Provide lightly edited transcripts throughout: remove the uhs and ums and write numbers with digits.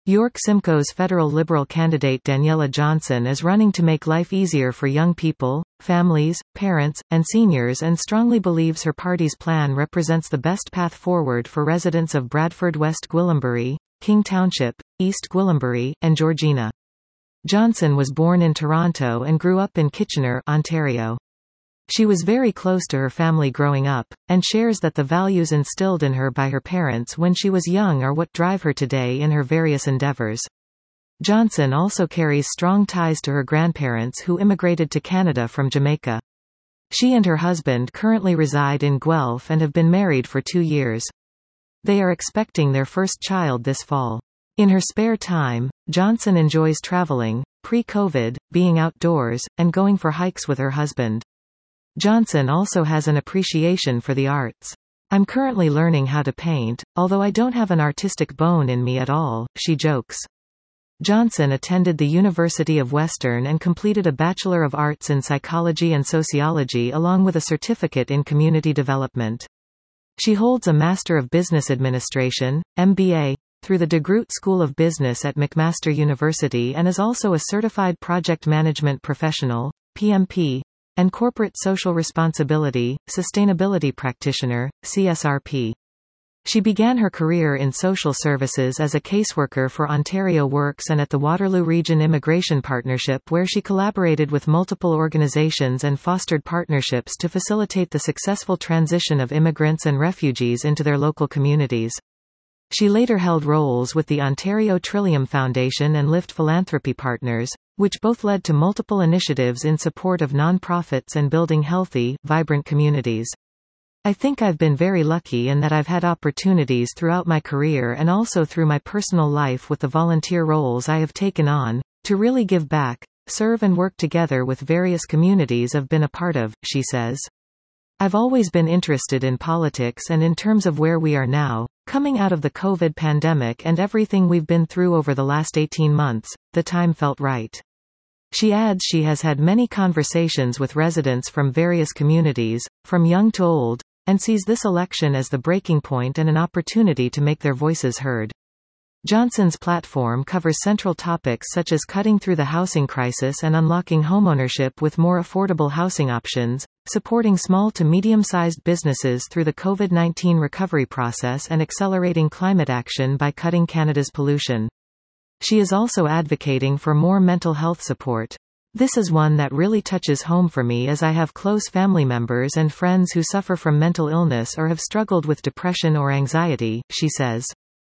York Simcoe's federal Liberal candidate Daniella Johnson is running to make life easier for young people, families, parents, and seniors and strongly believes her party's plan represents the best path forward for residents of Bradford, West Gwillimbury, King Township, East Gwillimbury, and Georgina. Johnson was born in Toronto and grew up in Kitchener, Ontario. She was very close to her family growing up, and shares that the values instilled in her by her parents when she was young are what drive her today in her various endeavors. Johnson also carries strong ties to her grandparents who immigrated to Canada from Jamaica. She and her husband currently reside in Guelph and have been married for 2 years. They are expecting their first child this fall. In her spare time, Johnson enjoys traveling, pre-COVID, being outdoors, and going for hikes with her husband. Johnson also has an appreciation for the arts. I'm currently learning how to paint, although I don't have an artistic bone in me at all, she jokes. Johnson attended the University of Western and completed a Bachelor of Arts in Psychology and Sociology along with a certificate in Community Development. She holds a Master of Business Administration, MBA, through the DeGroote School of Business at McMaster University and is also a Certified Project Management Professional, PMP, and Corporate Social Responsibility, Sustainability Practitioner, CSRP. She began her career in social services as a caseworker for Ontario Works and at the Waterloo Region Immigration Partnership where she collaborated with multiple organizations and fostered partnerships to facilitate the successful transition of immigrants and refugees into their local communities. She later held roles with the Ontario Trillium Foundation and Lift Philanthropy Partners, which both led to multiple initiatives in support of nonprofits and building healthy, vibrant communities. I think I've been very lucky in that I've had opportunities throughout my career and also through my personal life with the volunteer roles I have taken on, to really give back, serve and work together with various communities I've been a part of, she says. I've always been interested in politics and in terms of where we are now, coming out of the COVID pandemic and everything we've been through over the last 18 months, the time felt right. She adds she has had many conversations with residents from various communities, from young to old, and sees this election as the breaking point and an opportunity to make their voices heard. Johnson's platform covers central topics such as cutting through the housing crisis and unlocking homeownership with more affordable housing options, supporting small to medium-sized businesses through the COVID-19 recovery process and accelerating climate action by cutting Canada's pollution. She is also advocating for more mental health support. This is one that really touches home for me as I have close family members and friends who suffer from mental illness or have struggled with depression or anxiety, she says.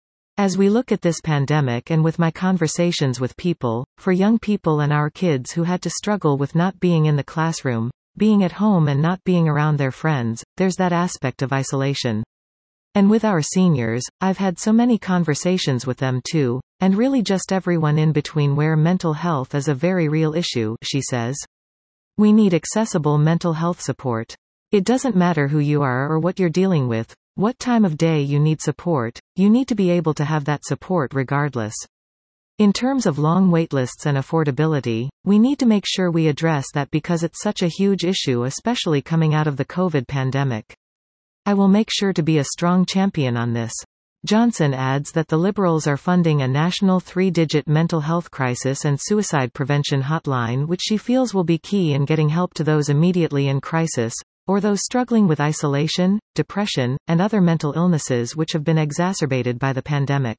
As we look at this pandemic and with my conversations with people, for young people and our kids who had to struggle with not being in the classroom, being at home and not being around their friends, there's that aspect of isolation. And with our seniors, I've had so many conversations with them too, and really just everyone in between where mental health is a very real issue, she says. We need accessible mental health support. It doesn't matter who you are or what you're dealing with, what time of day you need support, you need to be able to have that support regardless. In terms of long waitlists and affordability, we need to make sure we address that because it's such a huge issue, especially coming out of the COVID pandemic. I will make sure to be a strong champion on this. Johnson adds that the Liberals are funding a national 3-digit mental health crisis and suicide prevention hotline which she feels will be key in getting help to those immediately in crisis, or those struggling with isolation, depression, and other mental illnesses which have been exacerbated by the pandemic.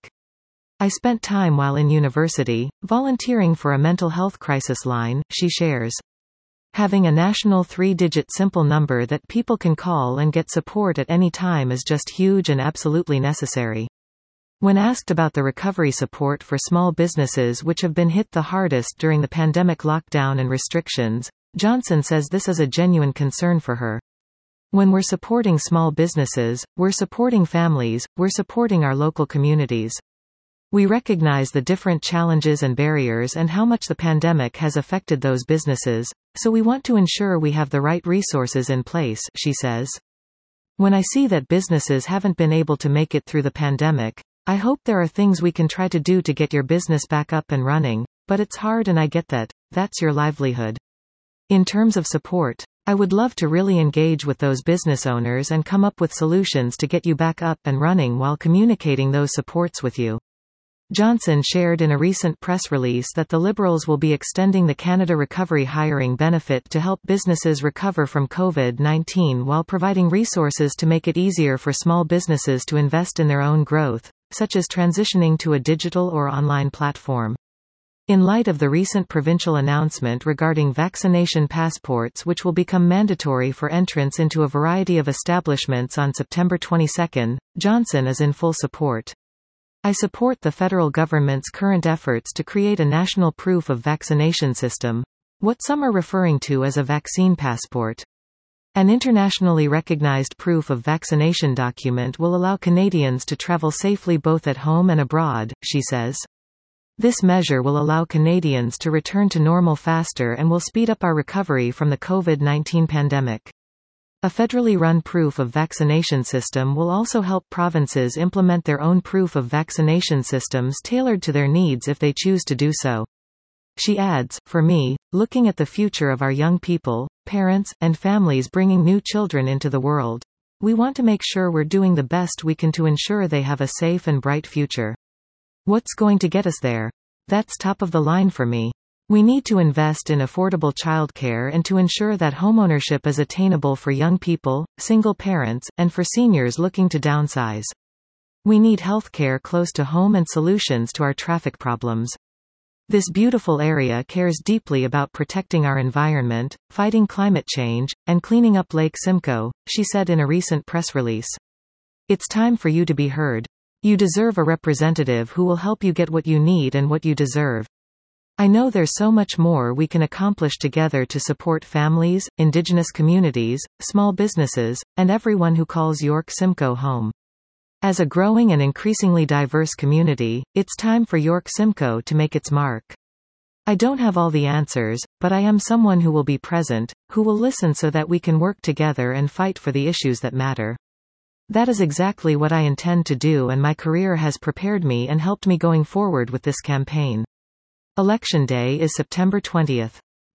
I spent time while in university, volunteering for a mental health crisis line, she shares. Having a national 3-digit simple number that people can call and get support at any time is just huge and absolutely necessary. When asked about the recovery support for small businesses which have been hit the hardest during the pandemic lockdown and restrictions, Johnson says this is a genuine concern for her. When we're supporting small businesses, we're supporting families, we're supporting our local communities. We recognize the different challenges and barriers and how much the pandemic has affected those businesses, so we want to ensure we have the right resources in place, she says. When I see that businesses haven't been able to make it through the pandemic, I hope there are things we can try to do to get your business back up and running, but it's hard and I get that, that's your livelihood. In terms of support, I would love to really engage with those business owners and come up with solutions to get you back up and running while communicating those supports with you. Johnson shared in a recent press release that the Liberals will be extending the Canada Recovery Hiring Benefit to help businesses recover from COVID-19 while providing resources to make it easier for small businesses to invest in their own growth, such as transitioning to a digital or online platform. In light of the recent provincial announcement regarding vaccination passports which will become mandatory for entrance into a variety of establishments on September 22, Johnson is in full support. I support the federal government's current efforts to create a national proof of vaccination system, what some are referring to as a vaccine passport. An internationally recognized proof of vaccination document will allow Canadians to travel safely both at home and abroad, she says. This measure will allow Canadians to return to normal faster and will speed up our recovery from the COVID-19 pandemic. A federally run proof of vaccination system will also help provinces implement their own proof of vaccination systems tailored to their needs if they choose to do so. She adds, for me, looking at the future of our young people, parents, and families bringing new children into the world, we want to make sure we're doing the best we can to ensure they have a safe and bright future. What's going to get us there? That's top of the line for me. We need to invest in affordable childcare and to ensure that homeownership is attainable for young people, single parents, and for seniors looking to downsize. We need healthcare close to home and solutions to our traffic problems. This beautiful area cares deeply about protecting our environment, fighting climate change, and cleaning up Lake Simcoe, she said in a recent press release. It's time for you to be heard. You deserve a representative who will help you get what you need and what you deserve. I know there's so much more we can accomplish together to support families, Indigenous communities, small businesses, and everyone who calls York Simcoe home. As a growing and increasingly diverse community, it's time for York Simcoe to make its mark. I don't have all the answers, but I am someone who will be present, who will listen so that we can work together and fight for the issues that matter. That is exactly what I intend to do, and my career has prepared me and helped me going forward with this campaign. Election Day is September 20.